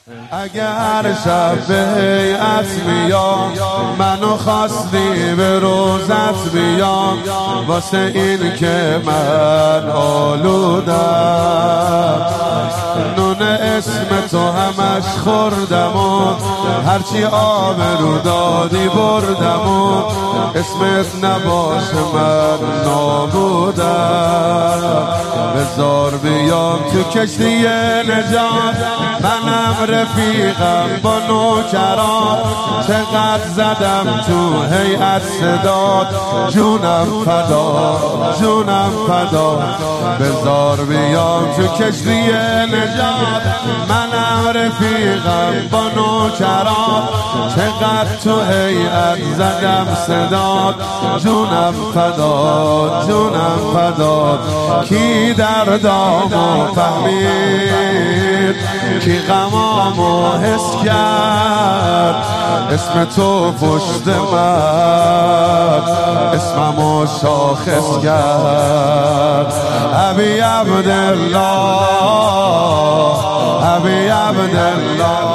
اگر شب به هیئت بیام منو خواستی به روزت بیام واسه این که من آلودم نون اسم تو همش خوردم و هرچی آبرو دادی بردم و اسمت نباشه من نابودم بذار بیام تو کشتی نجات منم رفیقم با نوکران چقدر زدم تو هیئت صدات جونم فدا جونم فدا بذار بیام تو کشتی نجات منم رفیقم با نوکران چقدر تو هیئت زدم صدات جونم فدا جونم فدا کی دردامو فهمید کی غمامو حس کرد اسم تو پشت من اسممو شاخص کرد ابی عبدالله ابی عبدالله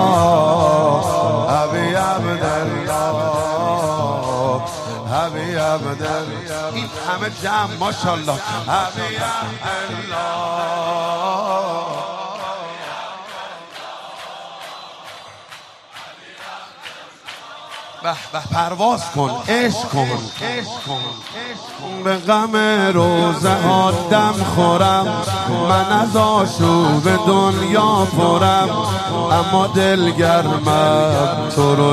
ابی عبدالله ابی عبدالله این همه جمع ماشاءالله ابی عبدالله به پرواز کن عشق کن به غم روزه ها دم خورم من از آشوب دنیا پرم اما دلگرمم تو رو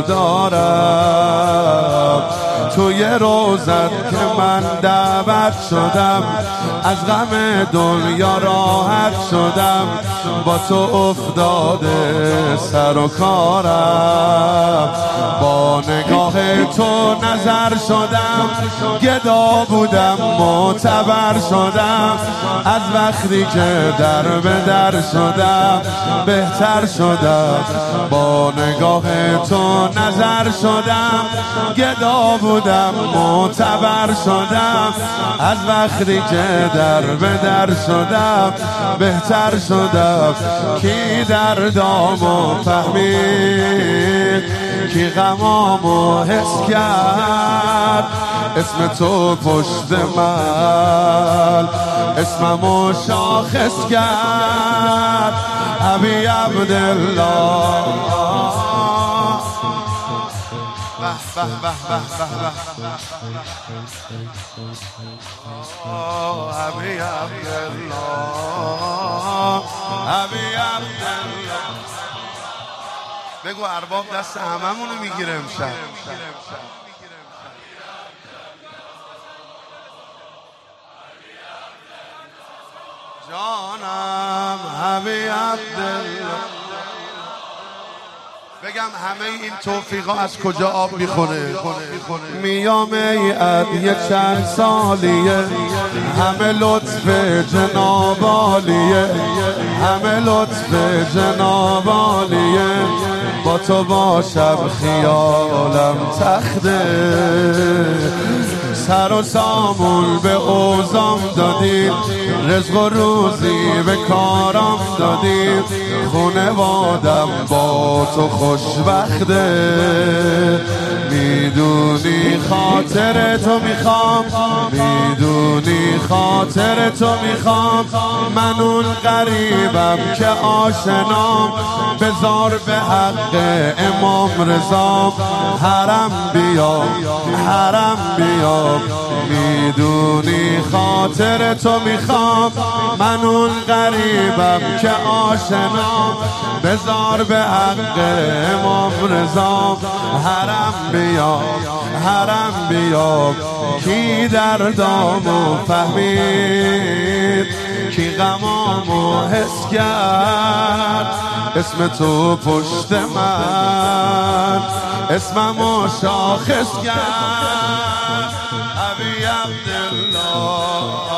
دارم توی روزت که من دعوت شدم از غم دنیا راحت شدم با تو افتاده سر و کارم با نگاه تو نظر شدم گدا بودم معتبر شدم از وقتی که در به در شدم بهتر شدم با نگاه تو نظر شدم گدا بودم معتبر شدم از وقتی که در به در شدم بهتر شدم کی دردامو فهمید کی غمامو حس کرد اسم تو پشت من اسممو شاخص کرد ابی عبدالله ابی عبدالله ابی عبدالله بگو ارباب دست هممونو میگیره امشب جانم ابی عبدالله بگم همه این توفیقا از کجا آب میخونه میام هیئت یه چند سالیه همه لطف جناب عالیه همه لطف جناب عالیه با تو باشم خیالم تخته سر و سامون به اوزام دادید رزق و روزی به کارم دادید خونوادم با تو خوشبخته میدونی خاطر تو میخوام میدونی خاطر تو میخوام من اون غریبم که آشنام بذار به حق امام رضا حرم بیام حرم بیام میدونی خاطر تو میخوام من اون غریبم که آشنام بذار به حق امام رضا حرم بیام حرم بیام کی دردامو فهمید کی غمامو حس کرد اسم تو پشت من اسممو شاخص کرد ابی عبدالله